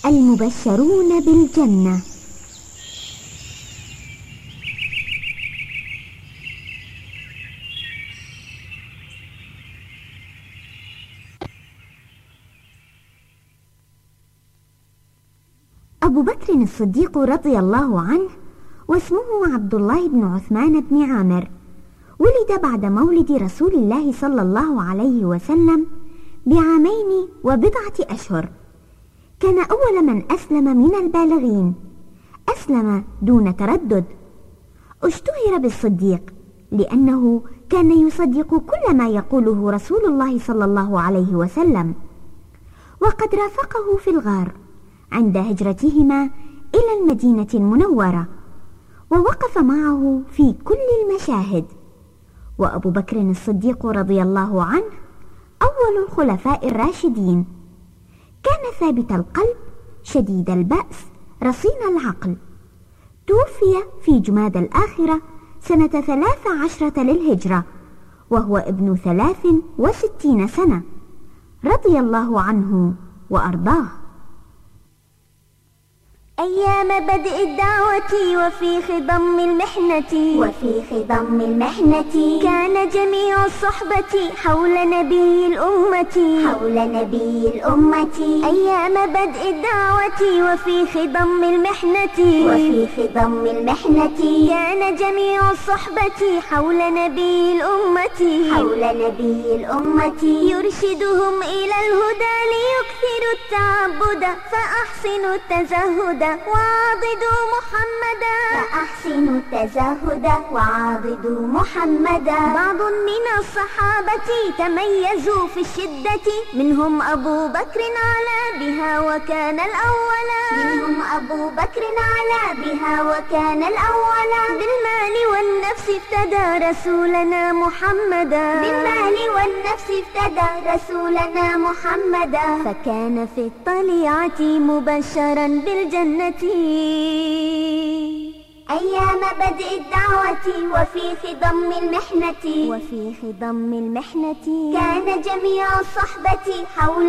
المبشرون بالجنة. أبو بكر الصديق رضي الله عنه واسمه عبد الله بن عثمان بن عامر، ولد بعد مولد رسول الله صلى الله عليه وسلم بعامين وبضعة أشهر. كان أول من أسلم من البالغين، أسلم دون تردد. اشتهر بالصديق لأنه كان يصدق كل ما يقوله رسول الله صلى الله عليه وسلم، وقد رافقه في الغار عند هجرتهما إلى المدينة المنورة، ووقف معه في كل المشاهد. وأبو بكر الصديق رضي الله عنه أول الخلفاء الراشدين، كان ثابت القلب شديد البأس رصين العقل. توفي في جماد الآخرة سنة 13 للهجرة وهو ابن 63 سنة، رضي الله عنه وأرضاه. أيام بدء الدعوة وفي خضم المحنة كان جميع الصحبة حول نبي الأمة أيام بدء الدعوة وفي خضم المحنة كان جميع الصحبة حول نبي الأمة يرشدهم إلى الهدى ليكثروا التعبد فأحسنوا التزهد وعاضدوا محمدا. بعض من الصحابة تميزوا في الشدة، منهم أبو بكر على بها وكان الأول بالمال والنفس افتدى رسولنا محمدا فكان في الطليعة مبشرا بالجنة. أيام بدء الدعوة وفي خضم المحنة كان جميع الصحبة حول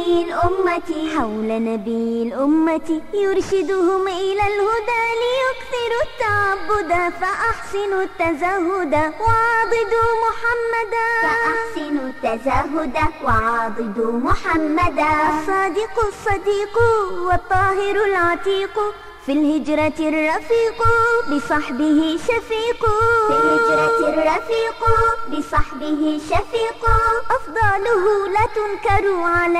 نبي الأمة يرشدهم إلى الهدى ليكثروا التعبد فأحسنوا التزهد وعاضدوا محمدا. الصديق والطاهر العتيق في الهجرة الرفيق بصحبه شفيق أفضاله لا تنكر على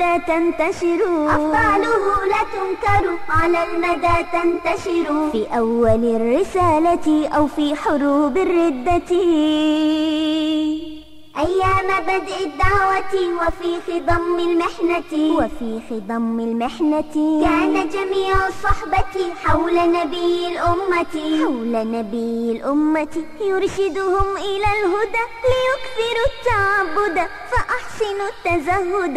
المدى تنتشر في أول الرسالة أو في حروب الردة. أيام بدء الدعوة وفي خضم المحنة كان جميع الصحبة حول نبي الأمة يرشدهم إلى الهدى ليكثروا التعبد فأحسنوا التزهد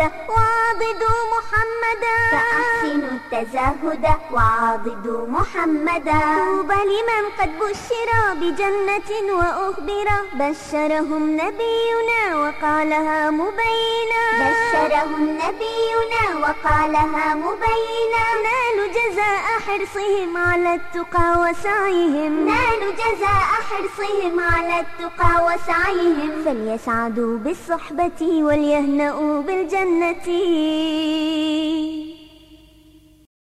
وعاضدوا محمدا. طوبى لمن قد بشر بجنة وأخبر بشرهم نبينا وقالها مبينا نالوا جزاء حرصهم على التقى وسعيهم فليسعدوا بالصحبة وليهنؤوا بالجنة.